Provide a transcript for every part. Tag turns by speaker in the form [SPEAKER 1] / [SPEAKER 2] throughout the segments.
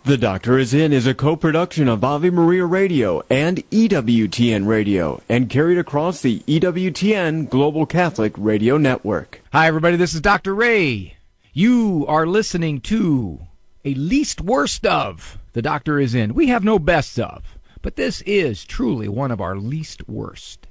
[SPEAKER 1] The Doctor Is In is a co-production of Ave Maria Radio and EWTN Radio and carried across the EWTN Global Catholic Radio Network.
[SPEAKER 2] Hi, everybody. This is Dr. Ray. You are listening to a least worst of The Doctor Is In. We have no best of, but this is truly one of our least worst.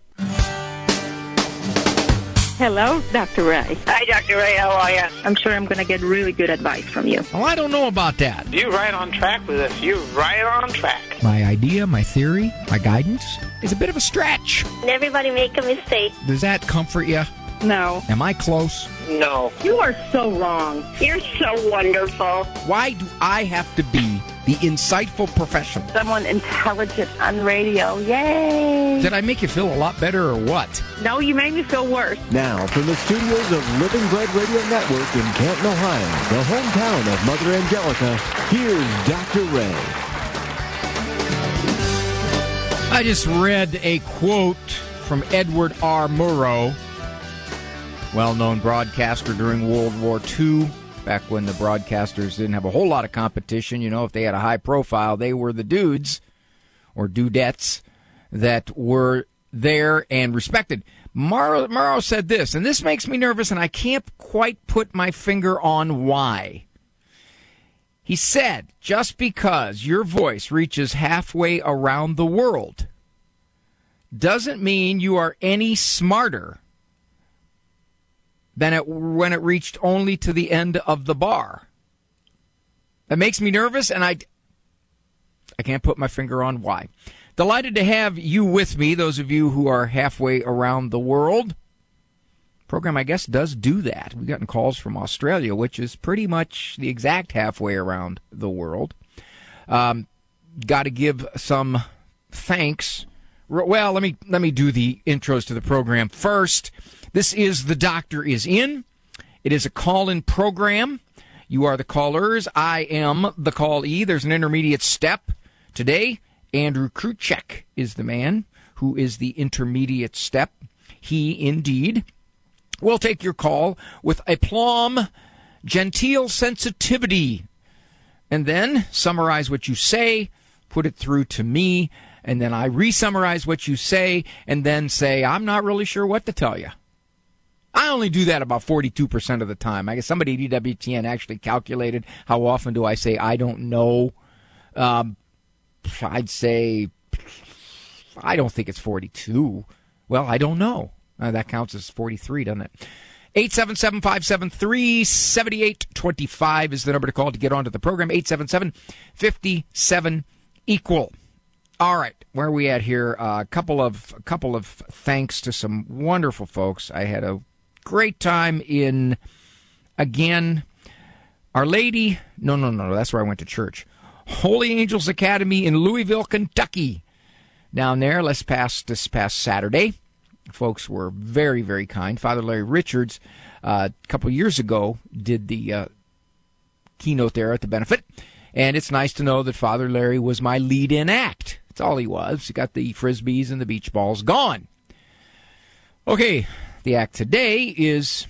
[SPEAKER 3] Hello, Dr. Ray.
[SPEAKER 4] Hi, Dr. Ray. How are you?
[SPEAKER 3] I'm sure I'm going to get really good advice from you.
[SPEAKER 2] Well, I don't know about that.
[SPEAKER 4] You're right on track with us. You're right on track.
[SPEAKER 2] My idea, my theory, my guidance is a bit of a stretch.
[SPEAKER 5] Everybody make a mistake.
[SPEAKER 2] Does that comfort you?
[SPEAKER 3] No.
[SPEAKER 2] Am I close?
[SPEAKER 4] No.
[SPEAKER 3] You are so wrong.
[SPEAKER 5] You're so wonderful.
[SPEAKER 2] Why do I have to be the insightful professional?
[SPEAKER 3] Someone intelligent on radio. Yay!
[SPEAKER 2] Did I make you feel a lot better or what?
[SPEAKER 3] No, you made me feel worse.
[SPEAKER 1] Now, from the studios of Living Bread Radio Network in Canton, Ohio, the hometown of Mother Angelica, here's Dr. Ray.
[SPEAKER 2] I just read a quote from Edward R. Murrow, well-known broadcaster during World War II, back when the broadcasters didn't have a whole lot of competition. You know, if they had a high profile, they were the dudes or dudettes that were there and respected. Murrow said this, and this makes me nervous, and I can't quite put my finger on why. He said, just because your voice reaches halfway around the world doesn't mean you are any smarter than when it reached only to the end of the bar. That makes me nervous, and I can't put my finger on why. Delighted to have you with me, those of you who are halfway around the world. Program, I guess, does do that. We've gotten calls from Australia, which is pretty much the exact halfway around the world. Got to give some thanks. Well, let me do the intros to the program first. This is The Doctor Is In. It is a call-in program. You are the callers. I am the callee. There's an intermediate step. Today, Andrew Kruchek is the man who is the intermediate step. He, indeed, will take your call with aplomb, genteel sensitivity, and then summarize what you say, put it through to me, and then I re-summarize what you say, and then say, I'm not really sure what to tell you. I only do that about 42% of the time. I guess somebody at EWTN actually calculated how often do I say I don't know. I'd say I don't think it's 42. Well, I don't know. That counts as 43, doesn't it? 877-573-7825 is the number to call to get onto the program. 877-57-EQUAL. All right, where are we at here? A couple of thanks to some wonderful folks. I had a great time in, again, Our Lady. No, that's where I went to church. Holy Angels Academy in Louisville, Kentucky. Down there, this past Saturday. Folks were very, very kind. Father Larry Richards, a couple years ago, did the keynote there at the benefit. And it's nice to know that Father Larry was my lead-in act. That's all he was. He got the Frisbees and the beach balls gone. Okay, the act today is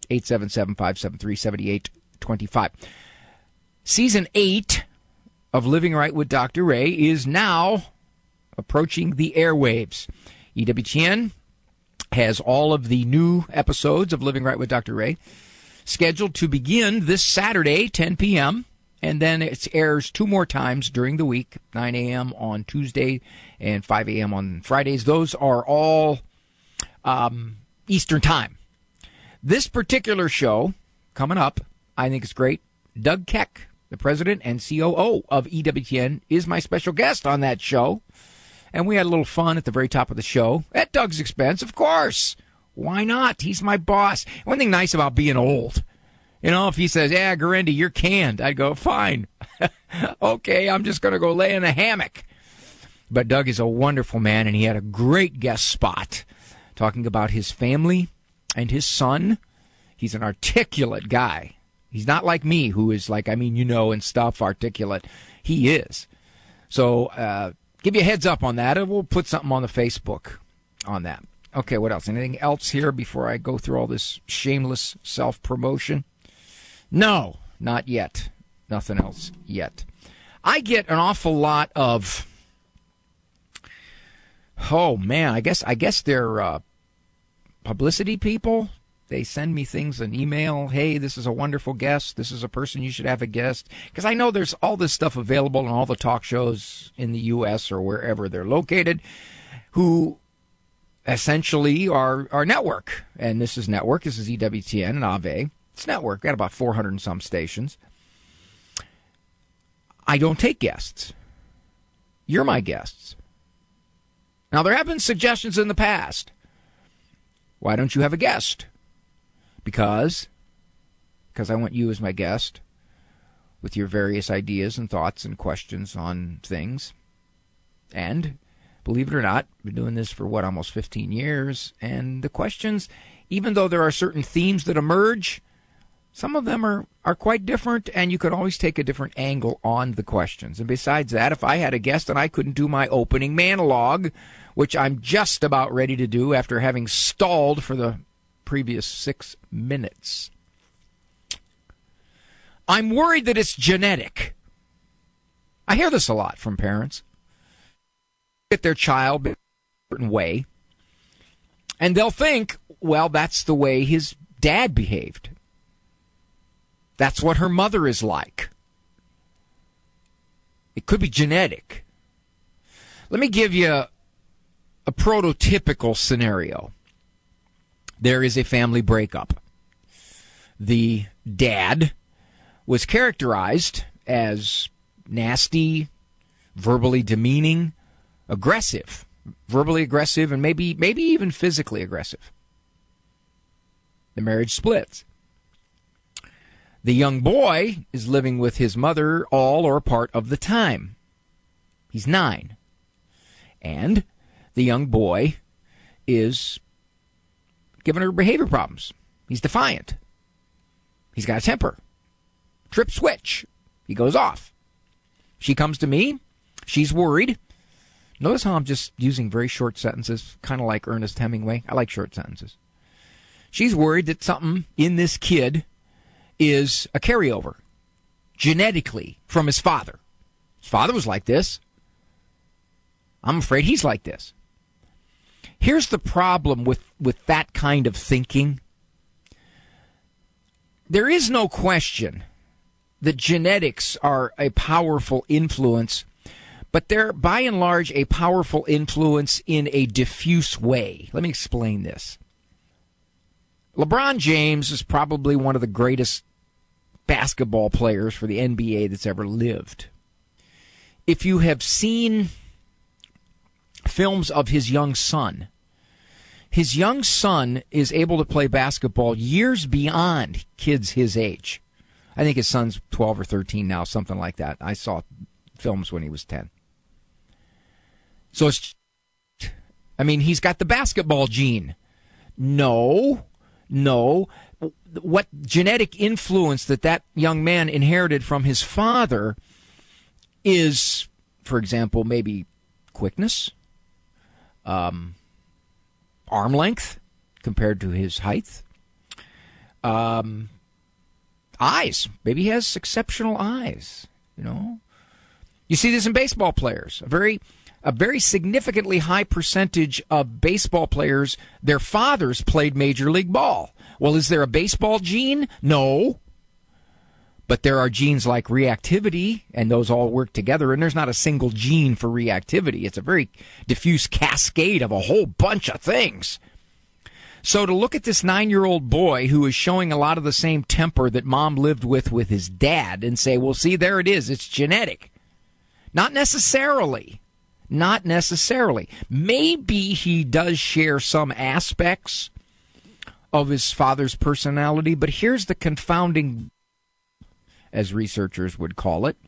[SPEAKER 2] 877-573-7825. Season 8 of Living Right with Dr. Ray is now approaching the airwaves. EWTN has all of the new episodes of Living Right with Dr. Ray scheduled to begin this Saturday, 10 p.m., and then it airs 2 more times during the week, 9 a.m. on Tuesday and 5 a.m. on Fridays. Those are all Eastern Time. This particular show, coming up, I think it's great. Doug Keck, the president and COO of EWTN, is my special guest on that show. And we had a little fun at the very top of the show, at Doug's expense, of course. Why not? He's my boss. One thing nice about being old, you know, if he says, yeah, Garendi, you're canned, I'd go, fine. Okay, I'm just going to go lay in a hammock. But Doug is a wonderful man, and he had a great guest spot talking about his family and his son. He's an articulate guy. He's not like me, who is like, and stuff, articulate. He is. So, give you a heads up on that, and we'll put something on the Facebook on that. Okay, what else? Anything else here before I go through all this shameless self-promotion? No, not yet. Nothing else yet. I get an awful lot of, oh man, I guess they're publicity people. They send me things, an email. Hey, this is a wonderful guest. This is a person you should have a guest. Because I know there's all this stuff available on all the talk shows in the U.S. or wherever they're located, who essentially are network. And this is network. This is EWTN and AVE. It's network. Got about 400 and some stations. I don't take guests. You're my guests. Now, there have been suggestions in the past. Why don't you have a guest? Because I want you as my guest with your various ideas and thoughts and questions on things. And, believe it or not, I've been doing this for, almost 15 years. And the questions, even though there are certain themes that emerge, some of them are quite different, and you could always take a different angle on the questions. And besides that, if I had a guest and I couldn't do my opening monologue, which I'm just about ready to do after having stalled for the previous 6 minutes. I'm worried that it's genetic. I hear this a lot from parents. Get their child a certain way, and they'll think, well, that's the way his dad behaved. That's what her mother is like. It could be genetic. Let me give you a prototypical scenario. There is a family breakup. The dad was characterized as nasty, verbally demeaning, aggressive, verbally aggressive, and maybe even physically aggressive. The marriage splits. The young boy is living with his mother all or part of the time. He's 9. And the young boy is giving her behavior problems. He's defiant. He's got a temper. Trip switch. He goes off. She comes to me. She's worried. Notice how I'm just using very short sentences, kind of like Ernest Hemingway. I like short sentences. She's worried that something in this kid is a carryover, genetically, from his father. His father was like this. I'm afraid he's like this. Here's the problem with that kind of thinking. There is no question that genetics are a powerful influence, but they're, by and large, a powerful influence in a diffuse way. Let me explain this. LeBron James is probably one of the greatest basketball players for the NBA that's ever lived. If you have seen films of his young son is able to play basketball years beyond kids his age. I think his son's 12 or 13 now, something like that. I saw films when he was 10. So he's got the basketball gene. No. What genetic influence that young man inherited from his father is, for example, maybe quickness, arm length compared to his height, eyes. Maybe he has exceptional eyes. You see this in baseball players. A very significantly high percentage of baseball players, their fathers played Major League Ball. Well, is there a baseball gene? No. But there are genes like reactivity, and those all work together, and there's not a single gene for reactivity. It's a very diffuse cascade of a whole bunch of things. So to look at this 9-year-old boy who is showing a lot of the same temper that mom lived with his dad and say, well, see, there it is. It's genetic. Not necessarily. Maybe he does share some aspects of his father's personality, but here's the confounding, as researchers would call it.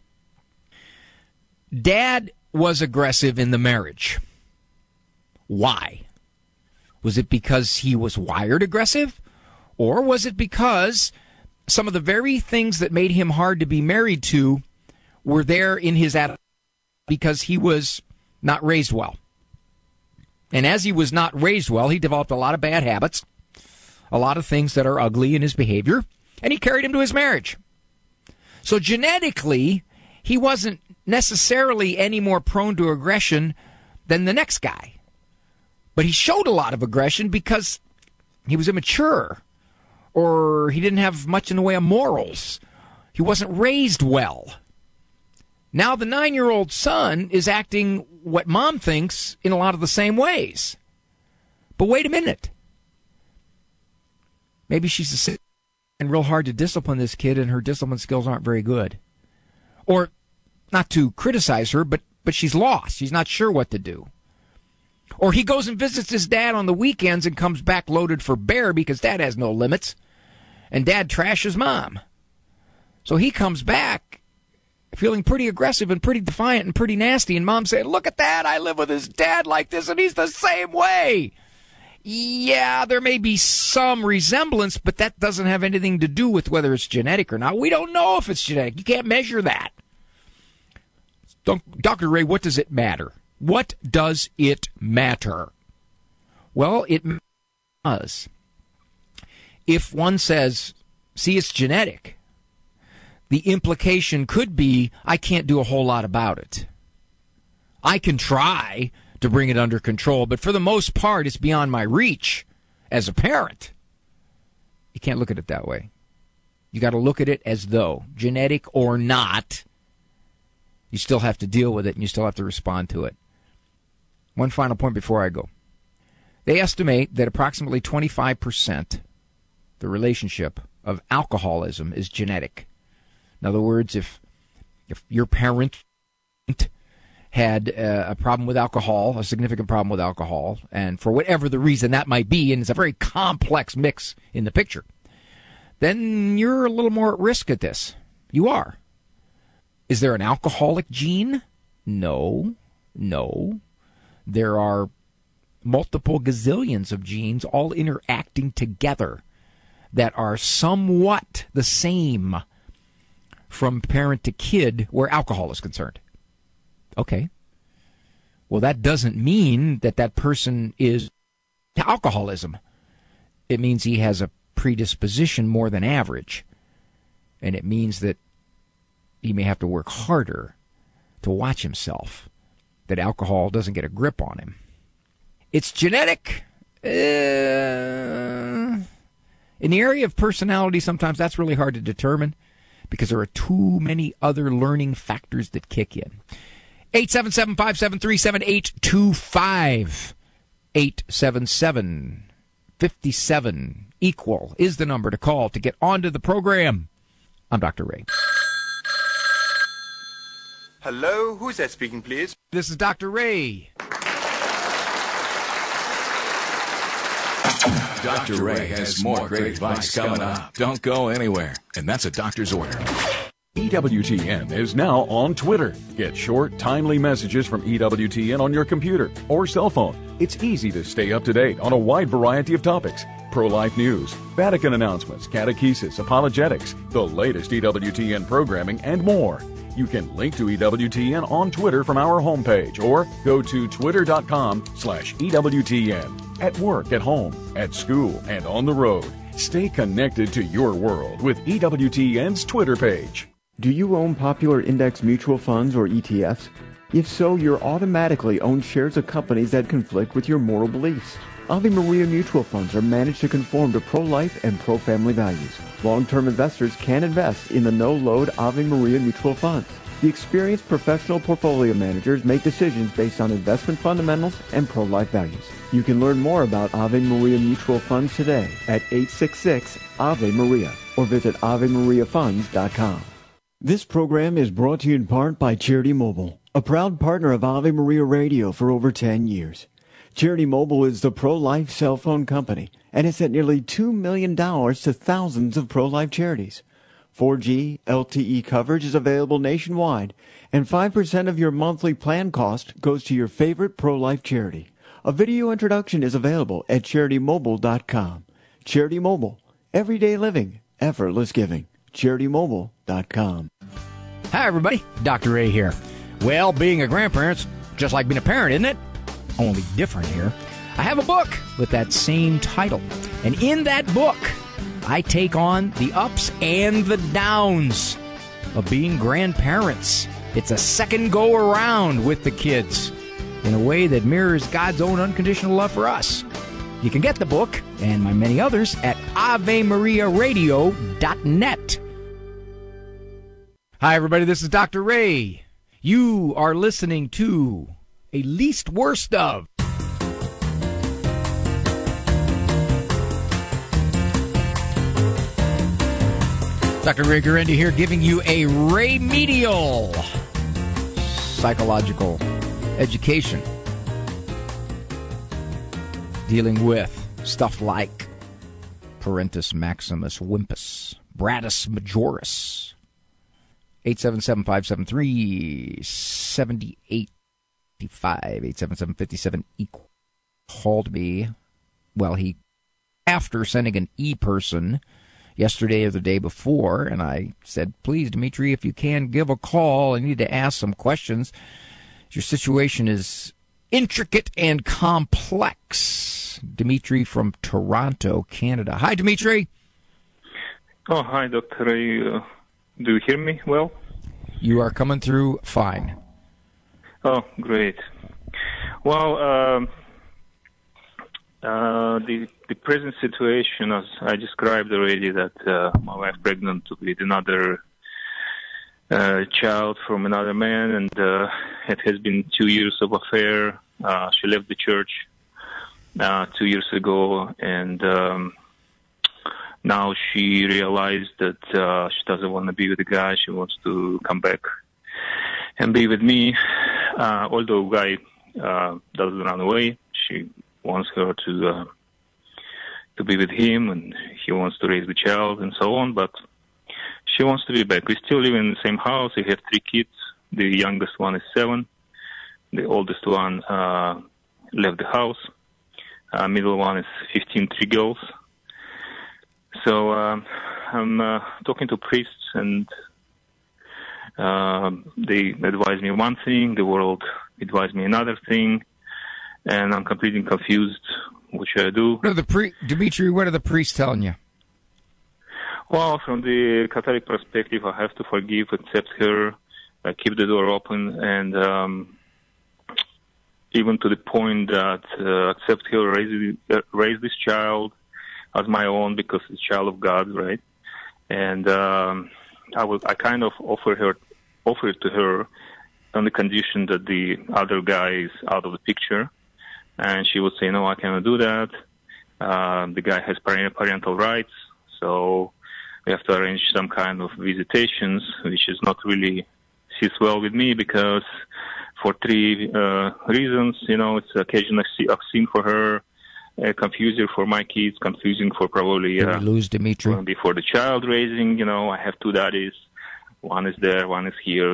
[SPEAKER 2] Dad was aggressive in the marriage. Why? Was it because he was wired aggressive? Or was it because some of the very things that made him hard to be married to were there in his attitude because he was not raised well? And as he was not raised well, he developed a lot of bad habits, a lot of things that are ugly in his behavior, and he carried him to his marriage. So genetically, he wasn't necessarily any more prone to aggression than the next guy. But he showed a lot of aggression because he was immature, or he didn't have much in the way of morals. He wasn't raised well. Now the 9-year-old son is acting what mom thinks in a lot of the same ways. But wait a minute. Maybe she's and real hard to discipline this kid, and her discipline skills aren't very good. Or, not to criticize her, but she's lost. She's not sure what to do. Or he goes and visits his dad on the weekends and comes back loaded for bear because dad has no limits, and dad trashes mom. So he comes back feeling pretty aggressive and pretty defiant and pretty nasty, and mom saying, look at that, I live with his dad like this, and he's the same way. Yeah, there may be some resemblance, but that doesn't have anything to do with whether it's genetic or not. We don't know if it's genetic. You can't measure that. Dr. Ray, what does it matter? What does it matter? Well, it does. If one says, see, it's genetic, the implication could be, I can't do a whole lot about it. I can try to bring it under control, but for the most part, it's beyond my reach as a parent. You can't look at it that way. You got to look at it as though, genetic or not, you still have to deal with it and you still have to respond to it. One final point before I go. They estimate that approximately 25%, the relationship of alcoholism, is genetic. In other words, if your parent had a problem with alcohol, a significant problem with alcohol, and for whatever the reason that might be, and it's a very complex mix in the picture, then you're a little more at risk at this. You are. Is there an alcoholic gene? No. There are multiple gazillions of genes all interacting together that are somewhat the same from parent to kid where alcohol is concerned. Okay. Well, that doesn't mean that person is to alcoholism. It means he has a predisposition more than average. And it means that he may have to work harder to watch himself, that alcohol doesn't get a grip on him. It's genetic. In the area of personality, sometimes that's really hard to determine because there are too many other learning factors that kick in. 877-573-7825. 877-57 equal is the number to call to get onto the program. I'm Dr. Ray.
[SPEAKER 6] Hello, who's that speaking, please?
[SPEAKER 2] This is Dr. Ray.
[SPEAKER 7] Dr. Ray has more great advice coming up. Don't go anywhere. And that's a doctor's order.
[SPEAKER 8] EWTN is now on Twitter. Get short, timely messages from EWTN on your computer or cell phone. It's easy to stay up to date on a wide variety of topics. Pro-life news, Vatican announcements, catechesis, apologetics, the latest EWTN programming, and more. You can link to EWTN on Twitter from our homepage or go to twitter.com/EWTN. At work, at home, at school, and on the road. Stay connected to your world with EWTN's Twitter page.
[SPEAKER 1] Do you own popular index mutual funds or ETFs? If so, you're automatically own shares of companies that conflict with your moral beliefs. Ave Maria mutual funds are managed to conform to pro-life and pro-family values. Long-term investors can invest in the no-load Ave Maria mutual funds. The experienced professional portfolio managers make decisions based on investment fundamentals and pro-life values. You can learn more about Ave Maria mutual funds today at 866-AVE-MARIA or visit AveMariaFunds.com. This program is brought to you in part by Charity Mobile, a proud partner of Ave Maria Radio for over 10 years. Charity Mobile is the pro-life cell phone company and has sent nearly $2 million to thousands of pro-life charities. 4G LTE coverage is available nationwide, and 5% of your monthly plan cost goes to your favorite pro-life charity. A video introduction is available at CharityMobile.com. Charity Mobile, everyday living, effortless giving. CharityMobile.com.
[SPEAKER 2] Hi, everybody. Dr. Ray here. Well, being a grandparent's just like being a parent, isn't it? Only different here. I have a book with that same title. And in that book, I take on the ups and the downs of being grandparents. It's a second go around with the kids in a way that mirrors God's own unconditional love for us. You can get the book and my many others at AveMariaRadio.net. Hi, everybody. This is Dr. Ray. You are listening to A Least Worst Of. Dr. Ray Guarendi here, giving you a remedial psychological education dealing with stuff like Parentis Maximus Wimpus, Bratus Majoris. 877-573-7885, 877-57 called me. Well, after sending an e-person yesterday or the day before, and I said, please, Dimitri, if you can, give a call. I need to ask some questions. Your situation is intricate and complex. Dimitri from Toronto, Canada. Hi, Dimitri.
[SPEAKER 9] Oh, hi, Dr. Ray. Do you hear me well?
[SPEAKER 2] You are coming through fine.
[SPEAKER 9] Oh, great. Well, the present situation, as I described already, that my wife pregnant with another child from another man, and it has been 2 years of affair. She left the church 2 years ago, and now she realized that she doesn't want to be with the guy. She wants to come back and be with me. Although guy doesn't run away, she wants her to be with him, and he wants to raise the child and so on. But she wants to be back. We still live in the same house. We have 3 kids. The youngest one is 7. The oldest one left the house. Middle one is 15, 3 girls. So I'm talking to priests, and they advise me one thing, the world advised me another thing, and I'm completely confused. What should I do?
[SPEAKER 2] Dimitri, what are the priests telling you?
[SPEAKER 9] Well, from the Catholic perspective, I have to forgive, accept her, keep the door open, and even to the point that accept her, raise this child as my own, because it's a child of God, right? And I kind of offer it to her on the condition that the other guy is out of the picture, and she would say, no, I cannot do that. The guy has parental rights, so we have to arrange some kind of visitations, which is not really sits well with me, because for 3 reasons, it's occasionally obscene for her, confusing for my kids, confusing for probably
[SPEAKER 2] Did we lose Dimitri?
[SPEAKER 9] Before the child raising. I have 2 daddies. One is there, one is here.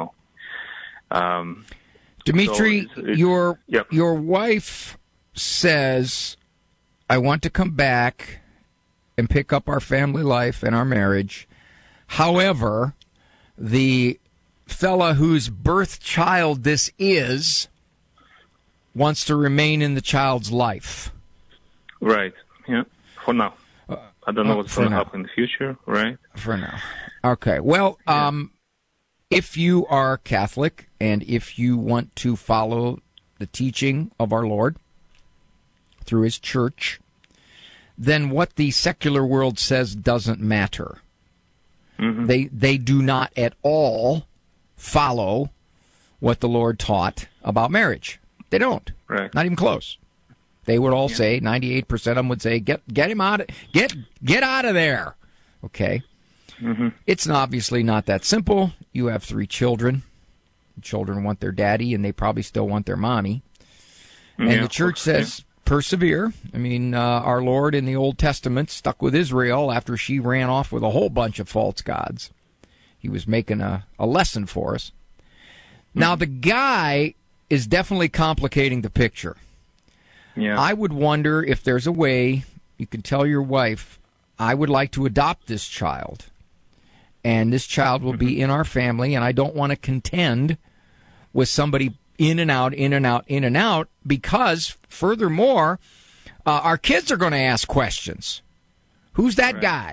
[SPEAKER 2] Dimitri,
[SPEAKER 9] so
[SPEAKER 2] your wife says, I want to come back and pick up our family life and our marriage. However, the fella whose birth child this is wants to remain in the child's life.
[SPEAKER 9] Right. Yeah. For now. I don't know what's going to happen in the future. Right.
[SPEAKER 2] For now. Okay. Well, if you are Catholic and if you want to follow the teaching of our Lord through His church, then what the secular world says doesn't matter. Mm-hmm. They do not at all follow what the Lord taught about marriage. They don't.
[SPEAKER 9] Right.
[SPEAKER 2] Not even close. They would all say, 98% of them would say, get him out, get out of there. Okay.
[SPEAKER 9] Mm-hmm.
[SPEAKER 2] It's obviously not that simple. You have 3 children. The children want their daddy, and they probably still want their mommy. And the church says, persevere. I mean, our Lord in the Old Testament stuck with Israel after she ran off with a whole bunch of false gods. He was making a lesson for us. Now, the guy is definitely complicating the picture.
[SPEAKER 9] Yeah.
[SPEAKER 2] I would wonder if there's a way you can tell your wife, I would like to adopt this child, and this child will be in our family, and I don't want to contend with somebody in and out, in and out, in and out, because, furthermore, our kids are going to ask questions. Who's that guy?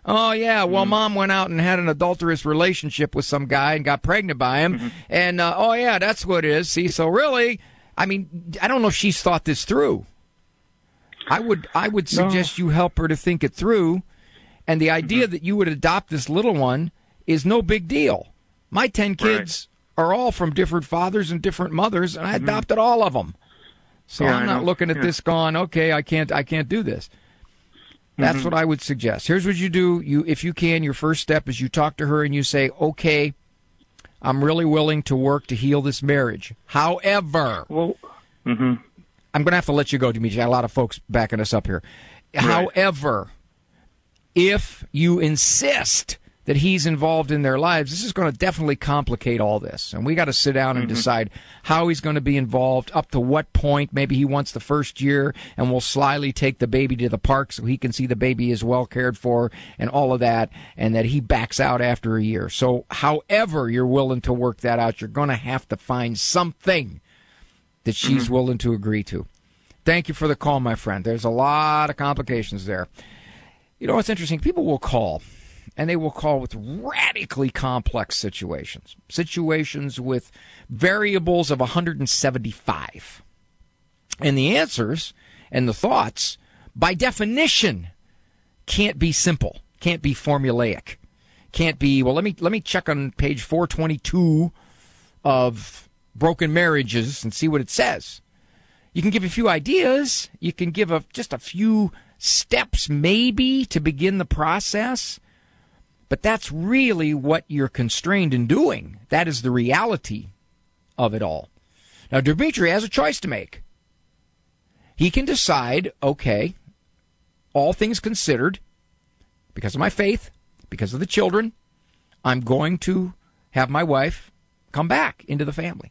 [SPEAKER 2] Oh, yeah, well, Mom went out and had an adulterous relationship with some guy and got pregnant by him. And, oh, yeah, that's what it is. See, so really, I mean, I don't know if she's thought this through. I would suggest you help her to think it through. And the idea that you would adopt this little one is no big deal. My 10 kids are all from different fathers and different mothers, and I adopted all of them. So I'm not looking at this going, okay, I can't do this. That's what I would suggest. Here's what you do. If you can, your first step is you talk to her and you say, okay, I'm really willing to work to heal this marriage. However, I'm going to have to let you go, Dimitri. I got a lot of folks backing us up here. Right. However, if you insist that he's involved in their lives, this is going to definitely complicate all this. And we got to sit down and decide how he's going to be involved, up to what point. Maybe he wants the first year, and we'll slyly take the baby to the park so he can see the baby is well cared for and all of that, and that he backs out after a year. So however you're willing to work that out, you're going to have to find something that she's willing to agree to. Thank you for the call, my friend. There's a lot of complications there. You know what's interesting? People will call. And they will call with radically complex situations with variables of 175. And the answers and the thoughts, by definition, can't be simple, can't be formulaic, can't be, well, let me check on page 422 of Broken Marriages and see what it says. You can give a few ideas. You can give just a few steps maybe to begin the process. But that's really what you're constrained in doing. That is the reality of it all. Now, Dimitri has a choice to make. He can decide, okay, all things considered, because of my faith, because of the children, I'm going to have my wife come back into the family.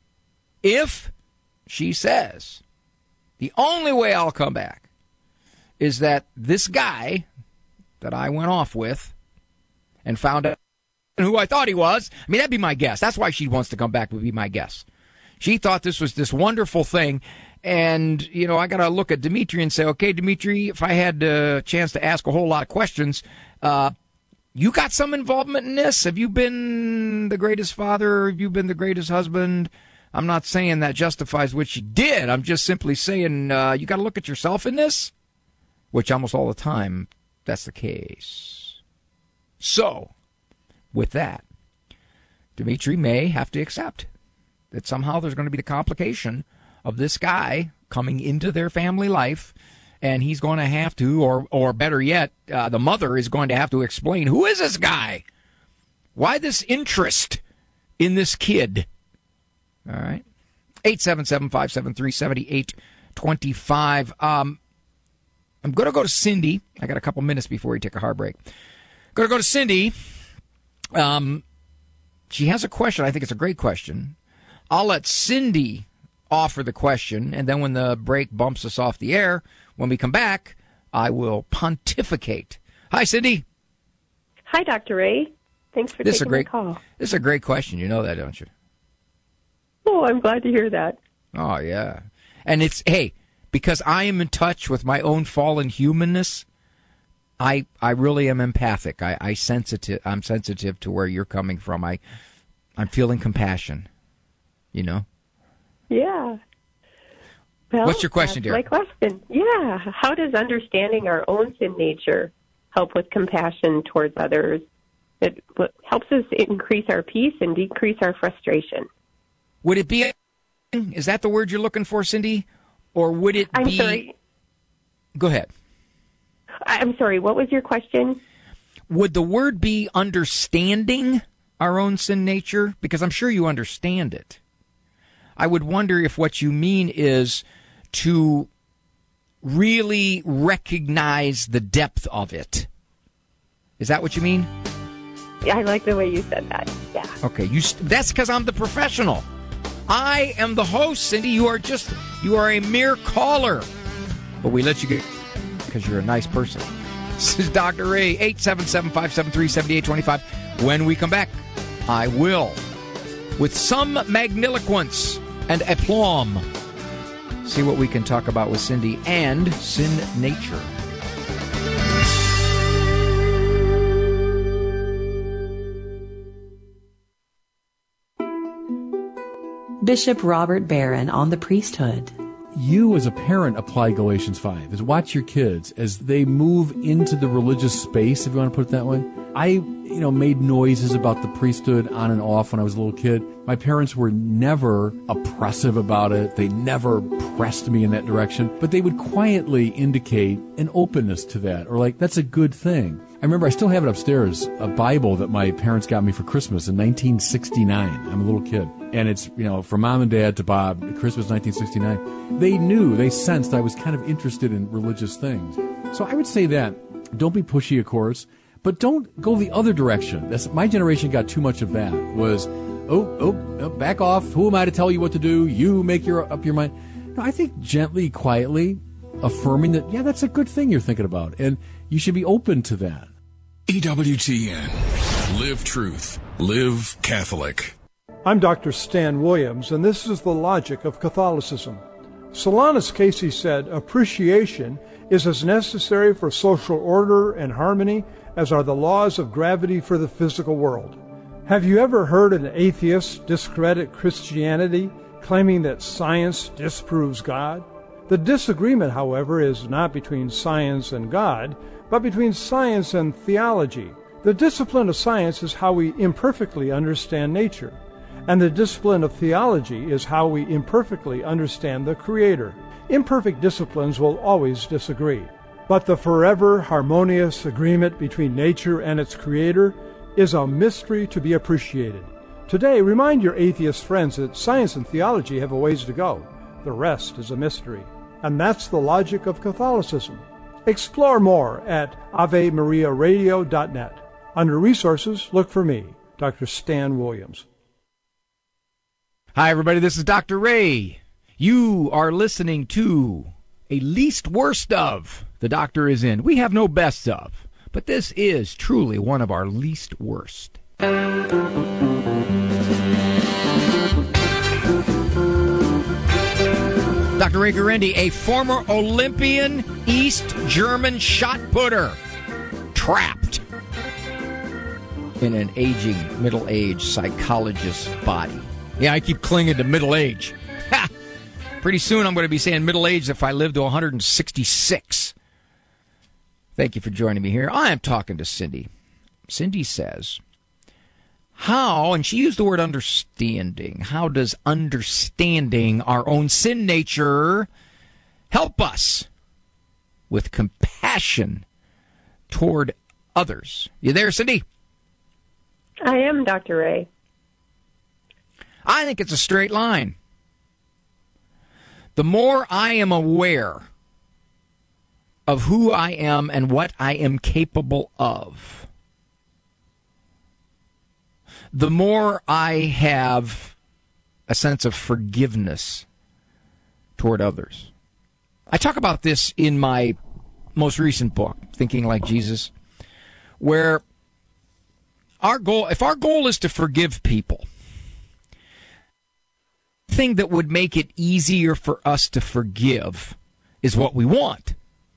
[SPEAKER 2] If she says, the only way I'll come back is that this guy that I went off with and found out who I thought he was. I mean, that'd be my guess. That's why she wants to come back, would be my guess. She thought this was this wonderful thing. And, you know, I got to look at Dimitri and say, okay, Dimitri, if I had a chance to ask a whole lot of questions, you got some involvement in this? Have you been the greatest father? Have you been the greatest husband? I'm not saying that justifies what you did. I'm just simply saying you got to look at yourself in this, which almost all the time that's the case. So, with that, Dimitri may have to accept that somehow there's going to be the complication of this guy coming into their family life, and he's going to have to, or better yet, the mother is going to have to explain, who is this guy? Why this interest in this kid? All right. 877-573-7825. I'm going to go to Cindy. I got a couple minutes before we take a hard break. Going to go to Cindy. She has a question. I think it's a great question. I'll let Cindy offer the question, and then when the break bumps us off the air, when we come back, I will pontificate. Hi, Cindy.
[SPEAKER 10] Hi, Dr. Ray. Thanks for taking my call.
[SPEAKER 2] This is a great question. You know that, don't you?
[SPEAKER 10] Oh, I'm glad to hear that.
[SPEAKER 2] Oh, yeah. And it's, hey, because I am in touch with my own fallen humanness, I really am empathic. I'm sensitive to where you're coming from. I'm feeling compassion, you know?
[SPEAKER 10] Yeah. Well,
[SPEAKER 2] what's your question, dear?
[SPEAKER 10] My question. Yeah. How does understanding our own sin nature help with compassion towards others? It helps us increase our peace and decrease our frustration.
[SPEAKER 2] Would it be, is that the word you're looking for, Cindy? Or would it be...
[SPEAKER 10] I'm sorry.
[SPEAKER 2] Go ahead.
[SPEAKER 10] I'm sorry, what was your question?
[SPEAKER 2] Would the word be understanding our own sin nature? Because I'm sure you understand it. I would wonder if what you mean is to really recognize the depth of it. Is that what you mean?
[SPEAKER 10] Yeah, I like the way you said that. Yeah.
[SPEAKER 2] Okay, that's because I'm the professional. I am the host, Cindy. You are a mere caller. But we let you get... because you're a nice person. This is Dr. Ray, 877-573-7825. When we come back, I will, with some magniloquence and aplomb, see what we can talk about with Cindy and sin nature.
[SPEAKER 11] Bishop Robert Barron on the priesthood.
[SPEAKER 12] You as a parent apply Galatians 5. Is watch your kids as they move into the religious space, if you want to put it that way. I, made noises about the priesthood on and off when I was a little kid. My parents were never oppressive about it. They never pressed me in that direction, but they would quietly indicate an openness to that, or like, that's a good thing. I remember I still have it upstairs, a Bible that my parents got me for Christmas in 1969. I'm a little kid. And it's, from mom and dad to Bob, Christmas 1969. They sensed I was kind of interested in religious things. So I would say that, don't be pushy, of course, but don't go the other direction. My generation got too much of that, was, back off, who am I to tell you what to do? You make up your mind. No, I think gently, quietly, affirming that, yeah, that's a good thing you're thinking about, and you should be open to that.
[SPEAKER 7] EWTN. Live truth. Live Catholic.
[SPEAKER 13] I'm Dr. Stan Williams, and this is the logic of Catholicism. Solanus Casey said, appreciation is as necessary for social order and harmony as are the laws of gravity for the physical world. Have you ever heard an atheist discredit Christianity, claiming that science disproves God? The disagreement, however, is not between science and God, but between science and theology. The discipline of science is how we imperfectly understand nature, and the discipline of theology is how we imperfectly understand the Creator. Imperfect disciplines will always disagree, but the forever harmonious agreement between nature and its Creator is a mystery to be appreciated. Today, remind your atheist friends that science and theology have a ways to go. The rest is a mystery. And that's the logic of Catholicism. Explore more at AveMariaRadio.net. Under Resources, look for me, Dr. Stan Williams.
[SPEAKER 2] Hi, everybody. This is Dr. Ray. You are listening to a least worst of. The doctor is in. We have no best of, but this is truly one of our least worst. Dr. Ray Guarendi, a former Olympian East German shot putter, trapped in an aging, middle-aged psychologist's body. Yeah, I keep clinging to middle age. Ha! Pretty soon I'm going to be saying middle age if I live to 166. Thank you for joining me here. I am talking to Cindy. Cindy says, how, and she used the word understanding, how does understanding our own sin nature help us with compassion toward others? You there, Cindy?
[SPEAKER 10] I am, Dr. Ray.
[SPEAKER 2] I think it's a straight line. The more I am aware of who I am and what I am capable of, the more I have a sense of forgiveness toward others. I talk about this in my most recent book, Thinking Like Jesus, where if our goal is to forgive people, the thing that would make it easier for us to forgive is what we want.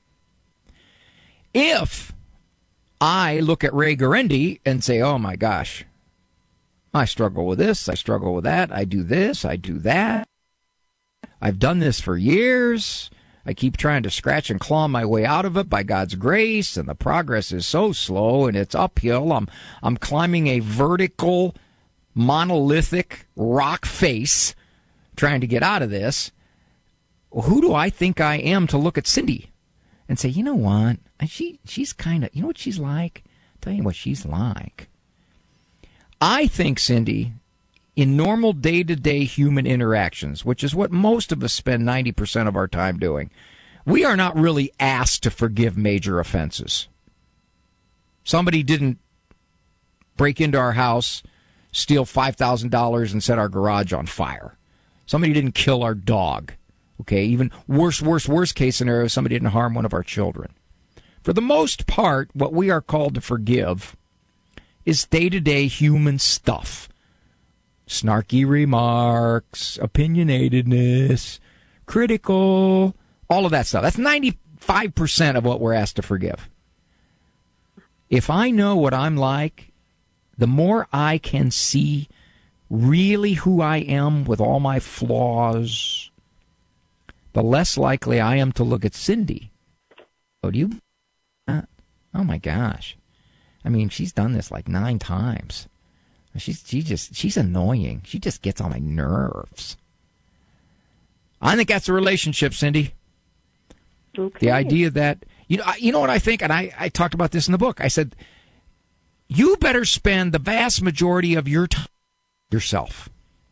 [SPEAKER 2] If I look at Ray Guarendi and say, oh my gosh, I struggle with this, I struggle with that, I do this, I do that, I've done this for years, I keep trying to scratch and claw my way out of it by God's grace, and the progress is so slow and it's uphill. I'm climbing a vertical, monolithic rock face trying to get out of this. Well, who do I think I am to look at Cindy and say, you know what, she's kind of, you know what she's like? I'll tell you what she's like. I think, Cindy, in normal day-to-day human interactions, which is what most of us spend 90% of our time doing, we are not really asked to forgive major offenses. Somebody didn't break into our house, steal $5,000 and set our garage on fire. Somebody didn't kill our dog. Okay, even worst case scenario, somebody didn't harm one of our children. For the most part, what we are called to forgive is day-to-day human stuff. Snarky remarks, opinionatedness, critical, all of that stuff. That's 95% of what we're asked to forgive. If I know what I'm like, the more I can see really who I am with all my flaws, the less likely I am to look at Cindy. Oh, do you? Oh my gosh. I mean, she's done this like 9 times. She's annoying. She just gets on my nerves. I think that's a relationship, Cindy.
[SPEAKER 10] Okay.
[SPEAKER 2] The idea that, you know what I think, and I talked about this in the book. I said, you better spend the vast majority of your time yourself.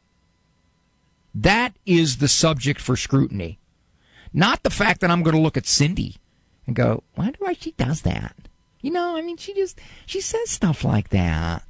[SPEAKER 2] That is the subject for scrutiny. Not the fact that I'm going to look at Cindy and go, wonder why she does that. I mean, she says stuff like that.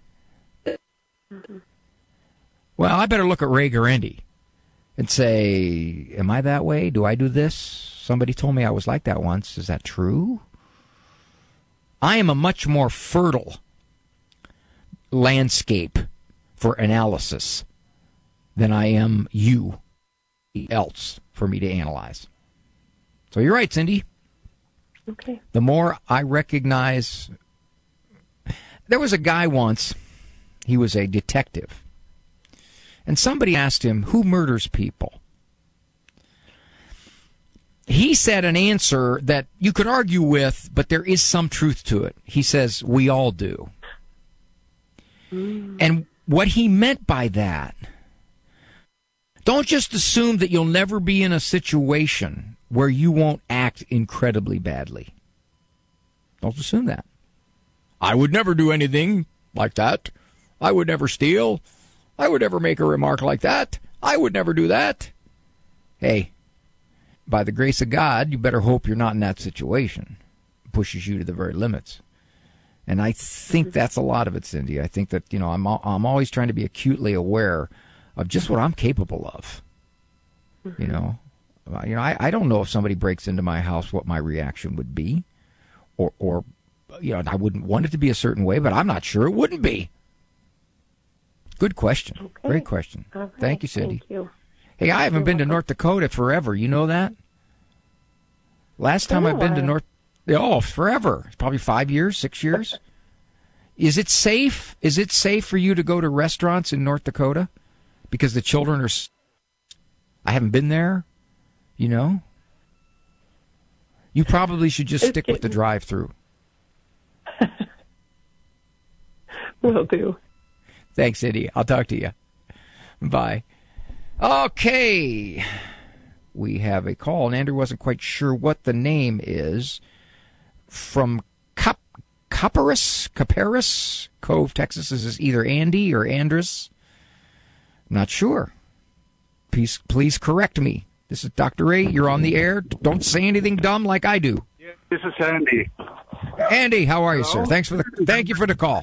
[SPEAKER 2] Well, I better look at Ray Guarendi and say, am I that way? Do I do this? Somebody told me I was like that once. Is that true? I am a much more fertile landscape for analysis than I am you else for me to analyze. So you're right, Cindy.
[SPEAKER 10] Okay.
[SPEAKER 2] The more I recognize... There was a guy once, he was a detective, and somebody asked him, who murders people? He said an answer that you could argue with, but there is some truth to it. He says, we all do. And what he meant by that, don't just assume that you'll never be in a situation where you won't act incredibly badly. Don't assume that. I would never do anything like that. I would never steal. I would never make a remark like that. I would never do that. Hey, by the grace of God, you better hope you're not in that situation. It pushes you to the very limits. And I think that's a lot of it, Cindy. I think that, I'm always trying to be acutely aware of just what I'm capable of. I don't know if somebody breaks into my house what my reaction would be, or I wouldn't want it to be a certain way, but I'm not sure it wouldn't be. Good question. Okay. Great question. Right. Thank you, Cindy.
[SPEAKER 10] Thank you.
[SPEAKER 2] Hey, I haven't been to North Dakota forever. You know that? Last time I've been to North... Oh, forever. It's probably 5 years, 6 years. Is it safe? Is it safe for you to go to restaurants in North Dakota? Because the children are... I haven't been there, You probably should just stick with the drive-through.
[SPEAKER 10] Will do.
[SPEAKER 2] Thanks, Cindy. I'll talk to you. Bye. Okay. We have a call, and Andrew wasn't quite sure what the name is. From Copperas Cove, Texas. Is this either Andy or Andrus? Not sure. Please correct me. This is Dr. Ray. You're on the air. Don't say anything dumb like I do.
[SPEAKER 14] Yeah, this is Andy.
[SPEAKER 2] Andy, how are you, sir? Thank you for the call.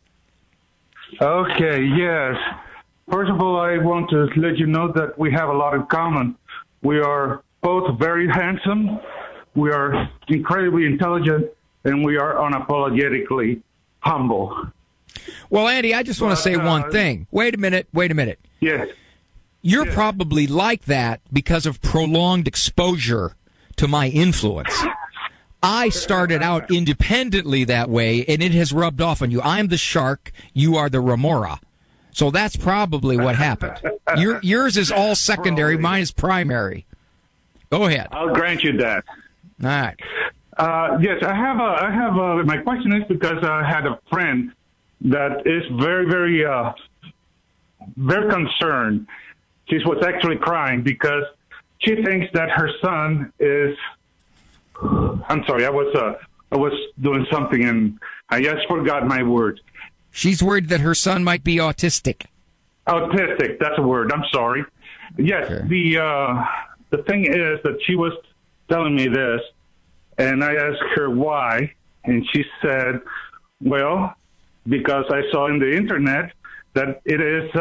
[SPEAKER 14] Okay, yes. First of all, I want to let you know that we have a lot in common. We are both very handsome, we are incredibly intelligent, and we are unapologetically humble.
[SPEAKER 2] Well, Andy, I just want to say one thing. Wait a minute.
[SPEAKER 14] Yes.
[SPEAKER 2] You're probably like that because of prolonged exposure to my influence. I started out independently that way, and it has rubbed off on you. I'm the shark. You are the remora. So that's probably what happened. Yours is all secondary. Mine is primary. Go ahead.
[SPEAKER 14] I'll grant you that.
[SPEAKER 2] All right.
[SPEAKER 14] Yes, I have my question is because I had a friend that is very, very, very concerned. She was actually crying because she thinks that her son is... I'm sorry, I was doing something and I just forgot my word.
[SPEAKER 2] She's worried that her son might be autistic.
[SPEAKER 14] Autistic, that's a word. I'm sorry. Yes, okay. The thing is that she was telling me this, and I asked her why, and she said, well, because I saw in the internet that it is,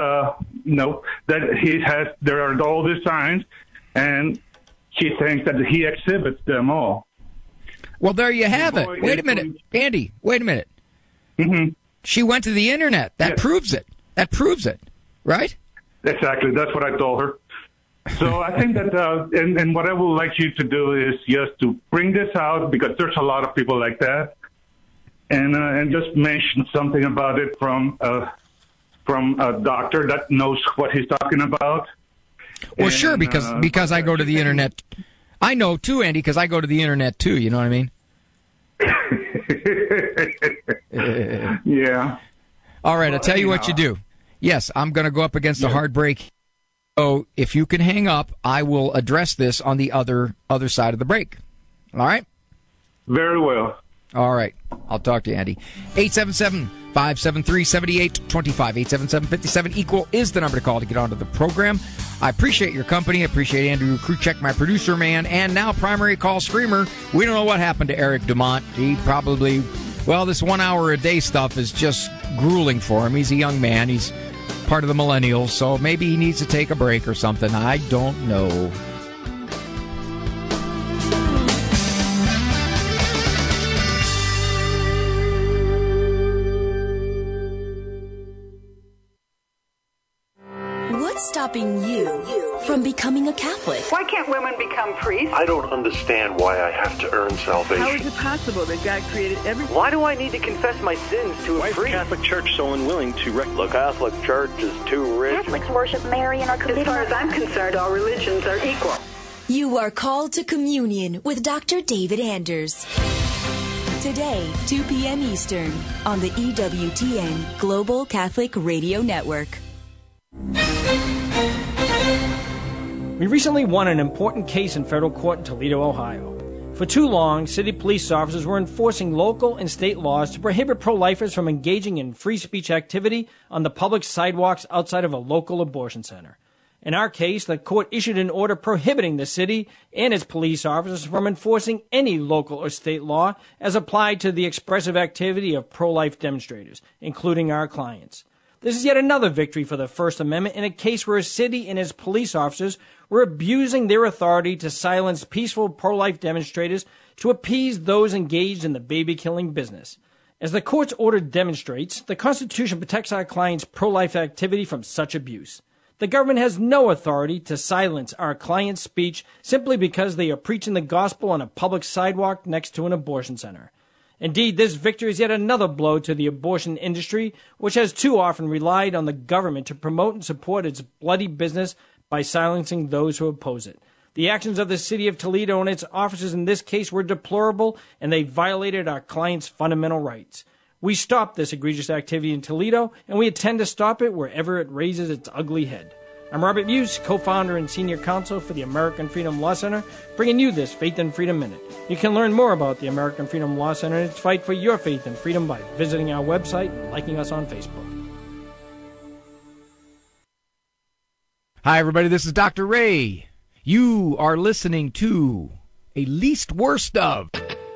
[SPEAKER 14] that there are all these signs, and she thinks that he exhibits them all.
[SPEAKER 2] Well, there you have it. Wait a minute, Andy. Wait a minute.
[SPEAKER 14] Mm-hmm.
[SPEAKER 2] She went to the internet. That proves it. That proves it, right?
[SPEAKER 14] Exactly. That's what I told her. So I think that, and what I would like you to do is just to bring this out because there's a lot of people like that, and just mention something about it from from a doctor that knows what he's talking about.
[SPEAKER 2] Well, sure, because I go to the internet. I know, too, Andy, because I go to the internet, too. You know what I mean?
[SPEAKER 14] Yeah.
[SPEAKER 2] All right, I'll tell you what you do. Yes, I'm going to go up against a hard break. So if you can hang up, I will address this on the other side of the break. All right?
[SPEAKER 14] Very well.
[SPEAKER 2] All right. I'll talk to you, Andy. 877-573-7825. 877-57-EQUAL is the number to call to get onto the program. I appreciate your company. I appreciate Andrew Kruchek, my producer man, and now primary call screamer. We don't know what happened to Eric Dumont. He probably, this 1 hour a day stuff is just grueling for him. He's a young man. He's part of the millennials, so maybe he needs to take a break or something. I don't know.
[SPEAKER 15] Stopping you from becoming a Catholic?
[SPEAKER 16] Why can't women become priests?
[SPEAKER 17] I don't understand why I have to earn salvation.
[SPEAKER 16] How is it possible that God created everything?
[SPEAKER 18] Why do I need to confess my sins to a priest?
[SPEAKER 19] Why is the Catholic Church so unwilling to
[SPEAKER 17] The Catholic Church is too rich.
[SPEAKER 5] Catholics worship Mary and are committed.
[SPEAKER 16] As far as I'm concerned, all religions are equal.
[SPEAKER 15] You are called to communion with Dr. David Anders. Today, 2 p.m. Eastern, on the EWTN Global Catholic Radio Network.
[SPEAKER 20] We recently won an important case in federal court in Toledo, Ohio. For too long, city police officers were enforcing local and state laws to prohibit pro-lifers from engaging in free speech activity on the public sidewalks outside of a local abortion center. In our case, the court issued an order prohibiting the city and its police officers from enforcing any local or state law as applied to the expressive activity of pro-life demonstrators, including our clients. This is yet another victory for the First Amendment in a case where a city and its police officers were abusing their authority to silence peaceful pro-life demonstrators to appease those engaged in the baby-killing business. As the court's order demonstrates, the Constitution protects our clients' pro-life activity from such abuse. The government has no authority to silence our clients' speech simply because they are preaching the gospel on a public sidewalk next to an abortion center. Indeed, this victory is yet another blow to the abortion industry, which has too often relied on the government to promote and support its bloody business by silencing those who oppose it. The actions of the city of Toledo and its officers in this case were deplorable, and they violated our clients' fundamental rights. We stopped this egregious activity in Toledo, and we intend to stop it wherever it raises its ugly head. I'm Robert Muse, co-founder and senior counsel for the American Freedom Law Center, bringing you this Faith and Freedom Minute. You can learn more about the American Freedom Law Center and its fight for your faith and freedom by visiting our website and liking us on Facebook.
[SPEAKER 2] Hi, everybody. This is Dr. Ray. You are listening to A Least Worst Of.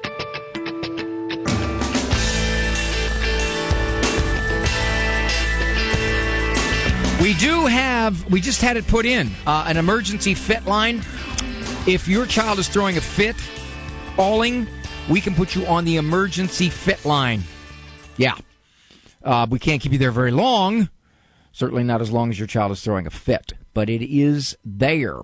[SPEAKER 2] We just had it put in, an emergency fit line. If your child is throwing a fit, bawling, we can put you on the emergency fit line. Yeah. We can't keep you there very long. Certainly not as long as your child is throwing a fit. But it is there.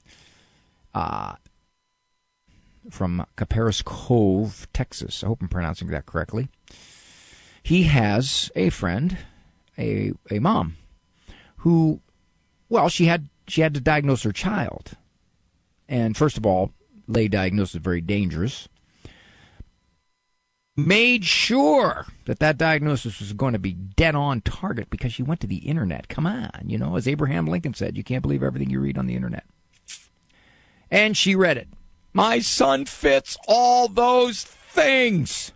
[SPEAKER 2] From Caparis Cove, Texas. I hope I'm pronouncing that correctly. He has a friend, a mom, who, well, she had to diagnose her child. And first of all, lay diagnosis is very dangerous. Made sure that diagnosis was going to be dead on target because she went to the internet. Come on, as Abraham Lincoln said, you can't believe everything you read on the internet. And she read it. My son fits all those things.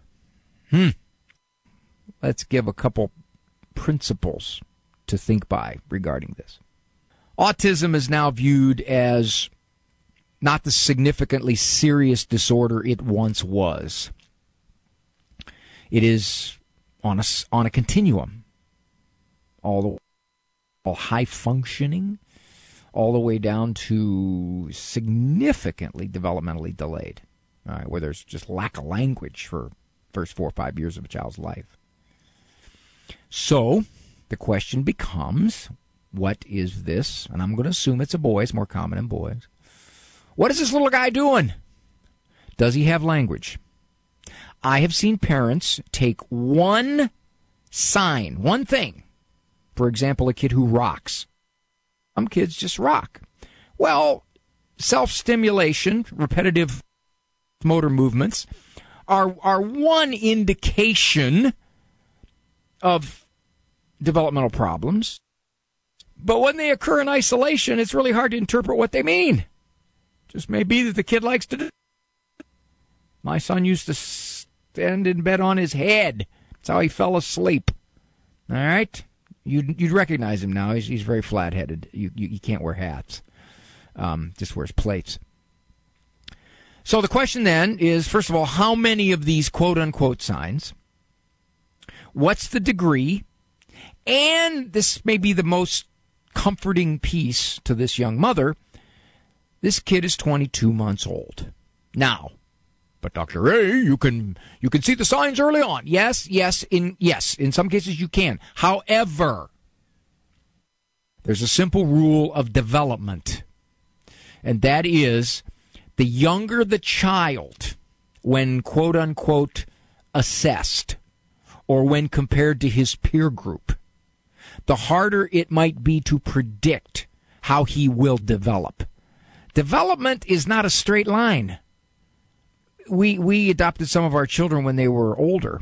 [SPEAKER 2] Let's give a couple principles to think by regarding this. Autism is now viewed as not the significantly serious disorder it once was. It is on a continuum, all high functioning, all the way down to significantly developmentally delayed, where there's just lack of language for first 4 or 5 years of a child's life. So the question becomes, what is this? And I'm going to assume it's a boy. It's more common in boys. What is this little guy doing? Does he have language? I have seen parents take one sign, one thing, For example, a kid who rocks. Some kids just rock. Well, self-stimulation, repetitive motor movements, are one indication of developmental problems. But when they occur in isolation, it's really hard to interpret what they mean. Just may be that the kid likes to do. My son used to stand in bed on his head. That's how he fell asleep. All right? You'd recognize him now. He's very flat-headed. You can't wear hats. Just wears plates. So the question then is, first of all, how many of these quote-unquote signs? What's the degree? And this may be the most comforting piece to this young mother. This kid is 22 months old. Now, but Dr. Ray, you can see the signs early on. Yes, in some cases you can. However, there's a simple rule of development, and that is the younger the child, when quote-unquote assessed, or when compared to his peer group, the harder it might be to predict how he will develop. Development is not a straight line. We adopted some of our children when they were older,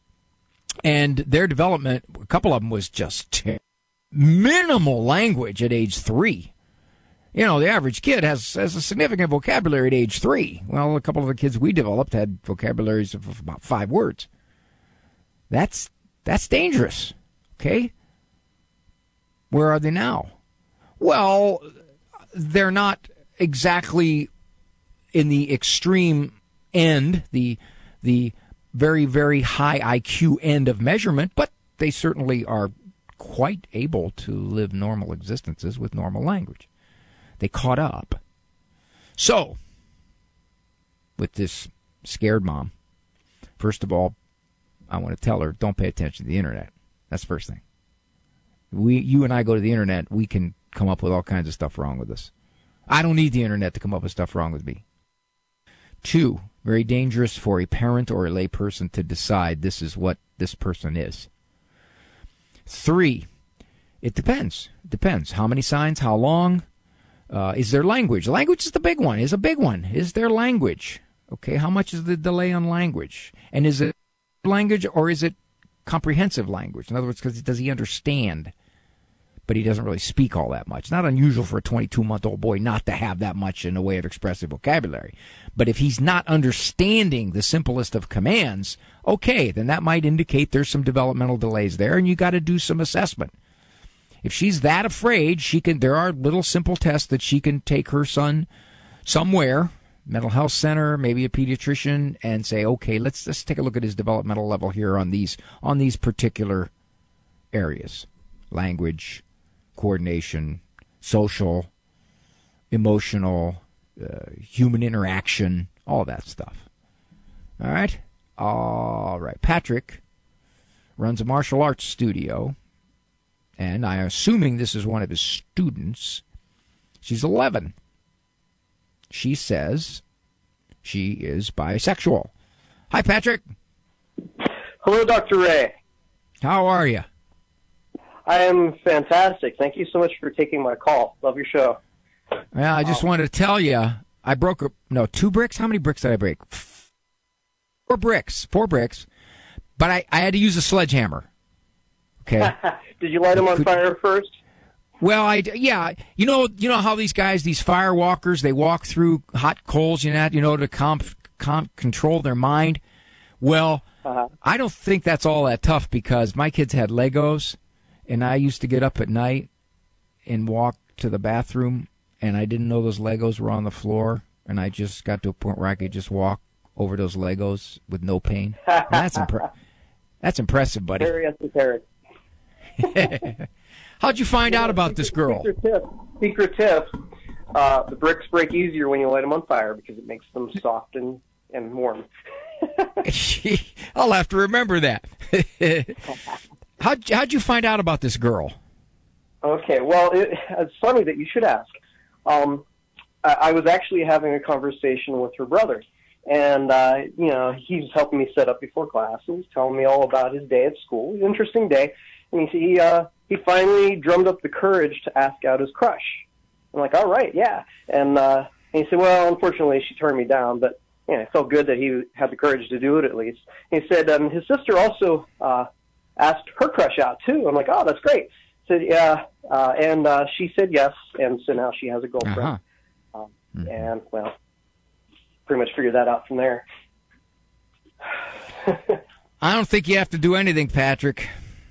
[SPEAKER 2] and their development, a couple of them was just minimal language at age 3. You know, the average kid has a significant vocabulary at age 3. Well, a couple of the kids we developed had vocabularies of about 5 words. That's dangerous, okay? Where are they now? Well, they're not exactly in the extreme end, the very, very high IQ end of measurement, but they certainly are quite able to live normal existences with normal language. They caught up. So, with this scared mom, first of all, I want to tell her, don't pay attention to the internet. That's the first thing. You and I go to the internet, we can come up with all kinds of stuff wrong with us. I don't need the internet to come up with stuff wrong with me. 2, very dangerous for a parent or a lay person to decide this is what this person is. 3, it depends. It depends. How many signs? How long? Is there language? Language is the big one. Is a big one. Is there language? Okay, how much is the delay on language? And is it language or is it comprehensive language? In other words, does he understand? But he doesn't really speak all that much. It's not unusual for a 22-month-old boy not to have that much in the way of expressive vocabulary. But if he's not understanding the simplest of commands, okay, then that might indicate there's some developmental delays there, and you got to do some assessment. If she's that afraid, there are little simple tests that she can take her son somewhere, mental health center, maybe a pediatrician, and say, okay, let's take a look at his developmental level here on these particular areas: language, coordination, social, emotional, human interaction, all that stuff. All right. Patrick runs a martial arts studio, and I'm assuming this is one of his students. She's 11. She says she is bisexual. Hi, Patrick.
[SPEAKER 21] Hello, Dr. Ray.
[SPEAKER 2] How are you?
[SPEAKER 21] I am fantastic. Thank you so much for taking my call. Love your show.
[SPEAKER 2] Well, I just wanted to tell you, I broke 2 bricks? How many bricks did I break? 4 bricks. 4 bricks. But I had to use a sledgehammer. Okay.
[SPEAKER 21] Did you light them on fire first?
[SPEAKER 2] Well, yeah. You know how these guys, these fire walkers, they walk through hot coals, to control their mind? Well, I don't think that's all that tough, because my kids had Legos, and I used to get up at night and walk to the bathroom, and I didn't know those Legos were on the floor, and I just got to a point where I could just walk over those Legos with no pain. That's impressive, buddy.
[SPEAKER 21] Very esoteric.
[SPEAKER 2] How'd you find out about this girl?
[SPEAKER 21] Secret tip. The bricks break easier when you light them on fire because it makes them soft and warm.
[SPEAKER 2] I'll have to remember that. How'd you find out about this girl?
[SPEAKER 21] Okay, well, it's funny that you should ask. I was actually having a conversation with her brother, and he was helping me set up before classes, telling me all about his day at school. Interesting day. And he finally drummed up the courage to ask out his crush. I'm like, all right, yeah. And he said, well, unfortunately, she turned me down, but it felt good that he had the courage to do it at least. He said his sister also asked her crush out too. I'm like, oh, that's great. Said, yeah, and she said yes, and so now she has a girlfriend. And, well, pretty much figured that out from there.
[SPEAKER 2] I don't think you have to do anything, Patrick.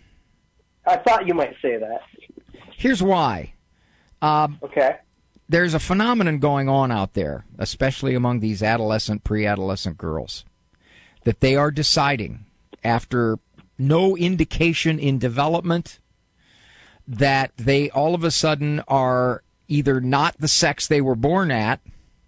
[SPEAKER 21] I thought you might say that.
[SPEAKER 2] Here's why.
[SPEAKER 21] Okay.
[SPEAKER 2] There's a phenomenon going on out there, especially among these adolescent, pre-adolescent girls, that they are deciding, after no indication in development, that they all of a sudden are either not the sex they were born at,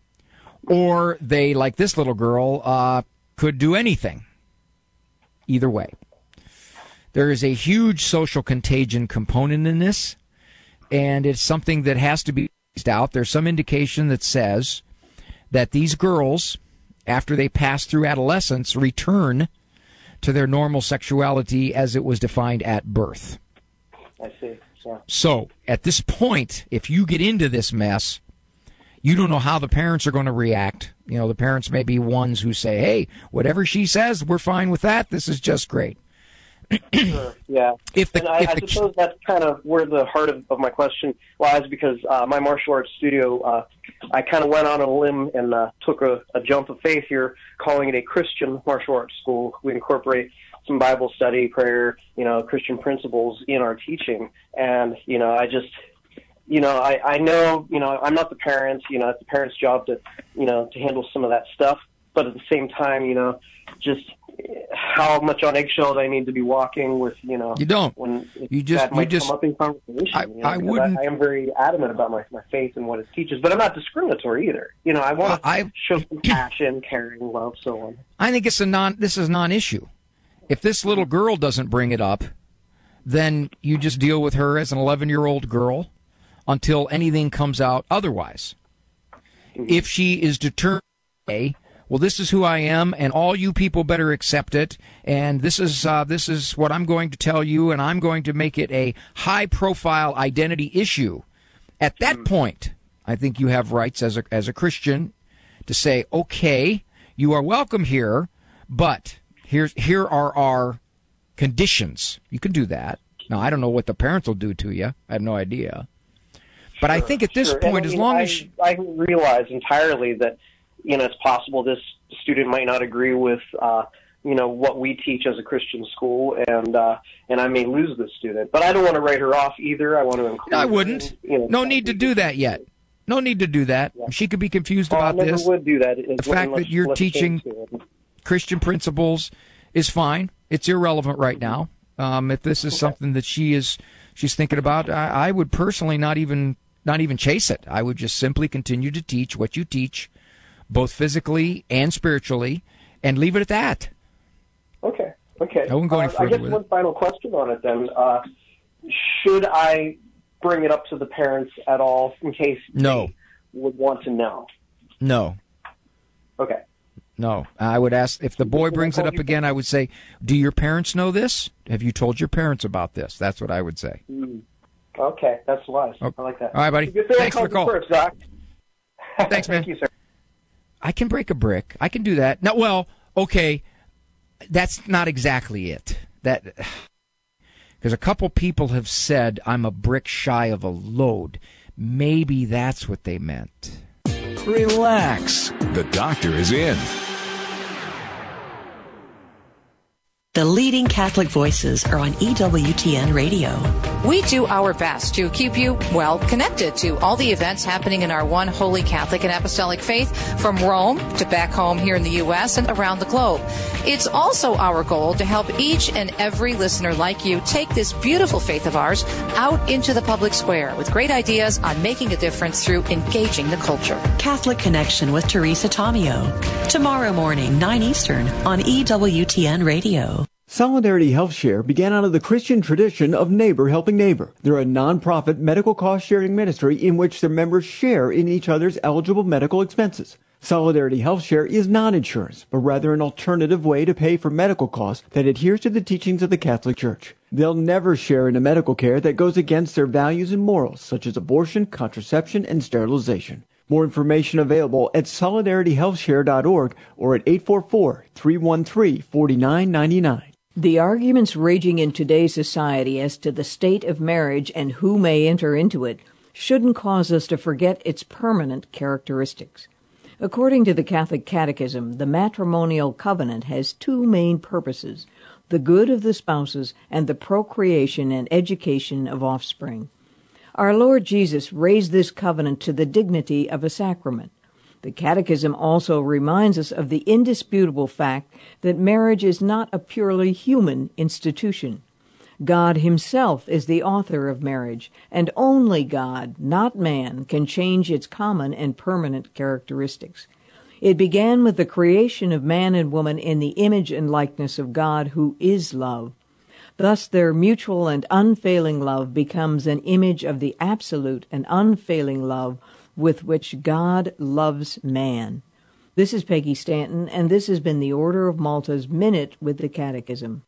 [SPEAKER 2] or they, like this little girl, could do anything. Either way. There is a huge social contagion component in this, and it's something that has to be phased out. There's some indication that says that these girls, after they pass through adolescence, return to their normal sexuality as it was defined at birth.
[SPEAKER 21] I see. Yeah.
[SPEAKER 2] So, at this point, if you get into this mess, you don't know how the parents are going to react. You know, the parents may be ones who say, hey, whatever she says, we're fine with that. This is just great.
[SPEAKER 21] Sure, yeah. I suppose that's kind of where the heart of my question lies, because my martial arts studio, I kind of went on a limb and took a jump of faith here, calling it a Christian martial arts school. We incorporate some Bible study, prayer, Christian principles in our teaching. And, I just, I know, I'm not the parent, it's the parent's job to handle some of that stuff. But at the same time, just how much on eggshells I need to be walking with,
[SPEAKER 2] You don't.
[SPEAKER 21] When
[SPEAKER 2] you just
[SPEAKER 21] come up in conversation.
[SPEAKER 2] I wouldn't.
[SPEAKER 21] I am very adamant about my faith and what it teaches, but I'm not discriminatory either. I want to show compassion, caring, love, so on.
[SPEAKER 2] I think this is a non-issue. If this little girl doesn't bring it up, then you just deal with her as an 11-year-old girl until anything comes out otherwise. If she is determined, well, this is who I am, and all you people better accept it, and this is what I'm going to tell you, and I'm going to make it a high-profile identity issue. At that point, I think you have rights as a Christian to say, okay, you are welcome here, but here are our conditions. You can do that. Now, I don't know what the parents will do to you. I have no idea. But I think at this point, as long as...
[SPEAKER 21] I realize entirely that, it's possible this student might not agree with, what we teach as a Christian school, and I may lose this student. But I don't want to write her off either. I want to include her.
[SPEAKER 2] I wouldn't. No need to do that yet. No need to do that. Yeah. She could be confused about this.
[SPEAKER 21] I never would do that.
[SPEAKER 2] The fact that you're teaching Christian principles is fine. It's irrelevant right now. If this is something that she's thinking about, I would personally not even chase it. I would just simply continue to teach what you teach, both physically and spiritually, and leave it at that.
[SPEAKER 21] Okay.
[SPEAKER 2] I wouldn't go any further
[SPEAKER 21] I guess
[SPEAKER 2] with
[SPEAKER 21] one final question on it then. Should I bring it up to the parents at all in case they would want to know?
[SPEAKER 2] No.
[SPEAKER 21] Okay.
[SPEAKER 2] No. I would ask, if the boy brings it up again, I would say, do your parents know this? Have you told your parents about this? That's what I would say.
[SPEAKER 21] Okay, that's wise.
[SPEAKER 2] Okay.
[SPEAKER 21] I like that.
[SPEAKER 2] All right, buddy. Thanks for the call.
[SPEAKER 21] First, Doc.
[SPEAKER 2] Thanks, man.
[SPEAKER 21] Thank you, sir.
[SPEAKER 2] I can break a brick. I can do that. No, well, okay, that's not exactly it. Because a couple people have said I'm a brick shy of a load. Maybe that's what they meant.
[SPEAKER 7] Relax. The doctor is in.
[SPEAKER 11] The leading Catholic voices are on EWTN Radio.
[SPEAKER 4] We do our best to keep you, well, connected to all the events happening in our one holy Catholic and apostolic faith, from Rome to back home here in the U.S. and around the globe. It's also our goal to help each and every listener like you take this beautiful faith of ours out into the public square with great ideas on making a difference through engaging the culture.
[SPEAKER 11] Catholic Connection with Teresa Tomeo. Tomorrow morning, 9 Eastern on EWTN Radio.
[SPEAKER 1] Solidarity Health Share began out of the Christian tradition of neighbor helping neighbor. They're a nonprofit medical cost-sharing ministry in which their members share in each other's eligible medical expenses. Solidarity Health Share is not insurance, but rather an alternative way to pay for medical costs that adheres to the teachings of the Catholic Church. They'll never share in a medical care that goes against their values and morals, such as abortion, contraception, and sterilization. More information available at solidarityhealthshare.org or at 844-313-4999.
[SPEAKER 3] The arguments raging in today's society as to the state of marriage and who may enter into it shouldn't cause us to forget its permanent characteristics. According to the Catholic Catechism, the matrimonial covenant has two main purposes: the good of the spouses and the procreation and education of offspring. Our Lord Jesus raised this covenant to the dignity of a sacrament. The Catechism also reminds us of the indisputable fact that marriage is not a purely human institution. God himself is the author of marriage, and only God, not man, can change its common and permanent characteristics. It began with the creation of man and woman in the image and likeness of God, who is love. Thus their mutual and unfailing love becomes an image of the absolute and unfailing love with which God loves man. This is Peggy Stanton, and this has been the Order of Malta's Minute with the Catechism.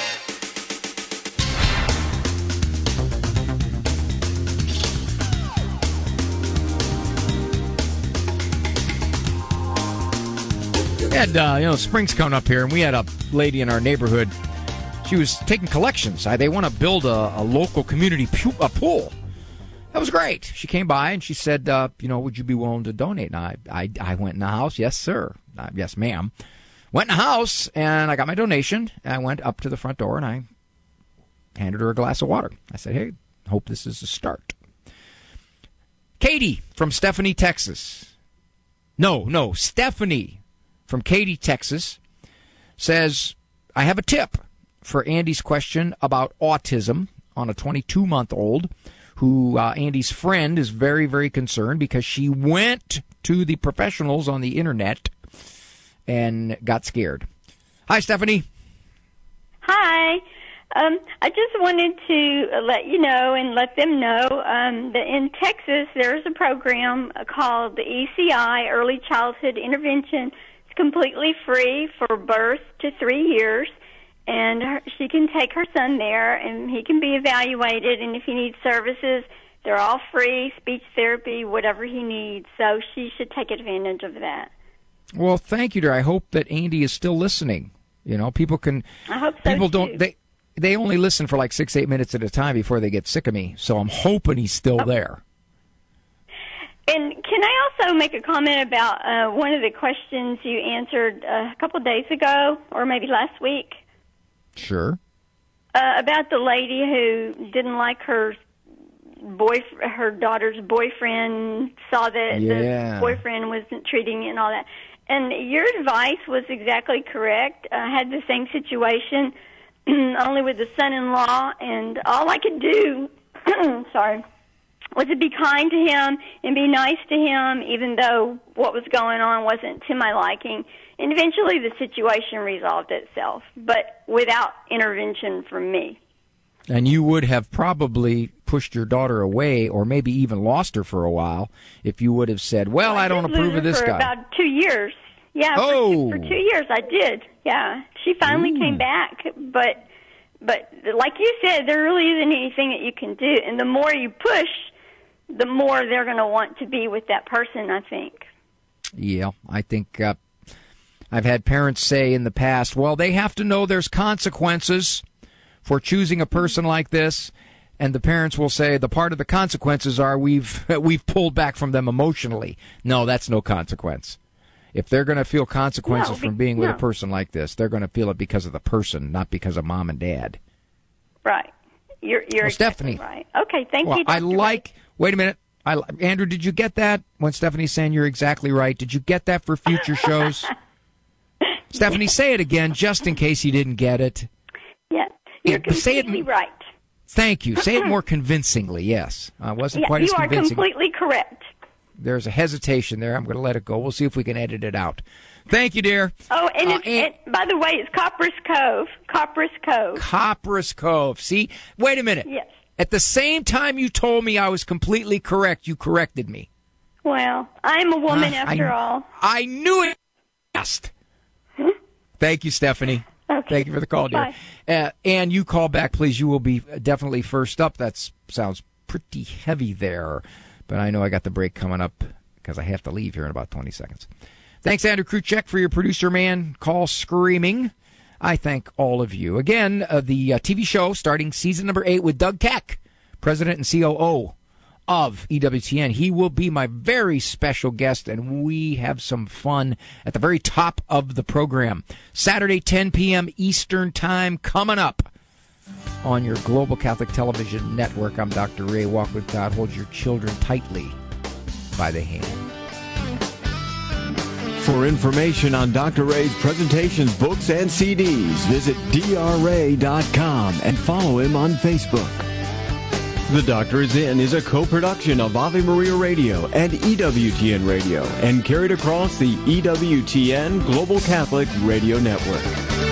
[SPEAKER 2] And, spring's coming up here, and we had a lady in our neighborhood. She was taking collections. They want to build a local community pool. That was great. She came by, and she said, would you be willing to donate? And I went in the house. Yes, sir. Yes, ma'am. Went in the house, and I got my donation. And I went up to the front door, and I handed her a glass of water. I said, hey, hope this is a start. Katie from Stephanie, Texas. No, Stephanie from Katy, Texas, says, I have a tip for Andy's question about autism on a 22-month-old who Andy's friend is very, very concerned because she went to the professionals on the Internet and got scared. Hi, Stephanie.
[SPEAKER 22] Hi. I just wanted to let you know and let them know that in Texas there's a program called the ECI, Early Childhood Intervention. It's completely free for birth to 3 years, and she can take her son there, and he can be evaluated, and if he needs services, they're all free, speech therapy, whatever he needs. So she should take advantage of that.
[SPEAKER 2] Well, thank you, dear. I hope that Andy is still listening. People can.
[SPEAKER 22] I hope so,
[SPEAKER 2] people
[SPEAKER 22] too.
[SPEAKER 2] don't. They only listen for like 6-8 minutes at a time before they get sick of me. So I'm hoping he's still there.
[SPEAKER 22] And can I also make a comment about one of the questions you answered a couple of days ago, or maybe last week?
[SPEAKER 2] Sure.
[SPEAKER 22] About the lady who didn't like her daughter's boyfriend, saw that the boyfriend wasn't treating it and all that. And your advice was exactly correct. I had the same situation, only with the son-in-law, and all I could do, was to be kind to him and be nice to him, even though what was going on wasn't to my liking. And eventually the situation resolved itself, but without intervention from me.
[SPEAKER 2] And you would have probably pushed your daughter away or maybe even lost her for a while if you would have said, well, I don't approve of this guy.
[SPEAKER 22] For about 2 years. Yeah, for 2 years I did. Yeah, she finally came back, but like you said, there really isn't anything that you can do. And the more you push, the more they're going to want to be with that person, I think.
[SPEAKER 2] Yeah, I think I've had parents say in the past, well, they have to know there's consequences for choosing a person like this. And the parents will say the part of the consequences are we've pulled back from them emotionally. No, that's no consequence. If they're going to feel consequences from being with a person like this, they're going to feel it because of the person, not because of mom and dad.
[SPEAKER 22] Right. You're exactly
[SPEAKER 2] Stephanie,
[SPEAKER 22] right. Okay, thank you, Dr.
[SPEAKER 2] Wait a minute. Andrew, did you get that when Stephanie's saying you're exactly right? Did you get that for future shows? Stephanie, say it again just in case you didn't get it.
[SPEAKER 22] Yeah, you're completely right.
[SPEAKER 2] Thank you. Say it more convincingly, yes. I wasn't quite as convincing.
[SPEAKER 22] You are completely correct.
[SPEAKER 2] There's a hesitation there. I'm going to let it go. We'll see if we can edit it out. Thank you, dear.
[SPEAKER 22] Oh, and by the way, it's Copperas Cove. Copperas Cove.
[SPEAKER 2] Copperas Cove. See? Wait a minute.
[SPEAKER 22] Yes.
[SPEAKER 2] At the same time you told me I was completely correct, you corrected me.
[SPEAKER 22] Well, I'm a woman after all.
[SPEAKER 2] I knew it. Thank you, Stephanie.
[SPEAKER 22] Okay.
[SPEAKER 2] Thank you for the call, dear. And you call back, please. You will be definitely first up. That sounds pretty heavy there, but I know I got the break coming up because I have to leave here in about 20 seconds. Thanks, Andrew Kruchek, for your producer man call screaming. I thank all of you. Again, the TV show starting season number 8 with Doug Keck, President and COO of EWTN. He will be my very special guest, and we have some fun at the very top of the program. Saturday, 10 p.m. Eastern Time, coming up on your Global Catholic Television Network. I'm Dr. Ray. Walk with God. Hold your children tightly by the hand.
[SPEAKER 1] For information on Dr. Ray's presentations, books, and CDs, visit drray.com and follow him on Facebook. The Doctor is In is a co-production of Ave Maria Radio and EWTN Radio and carried across the EWTN Global Catholic Radio Network.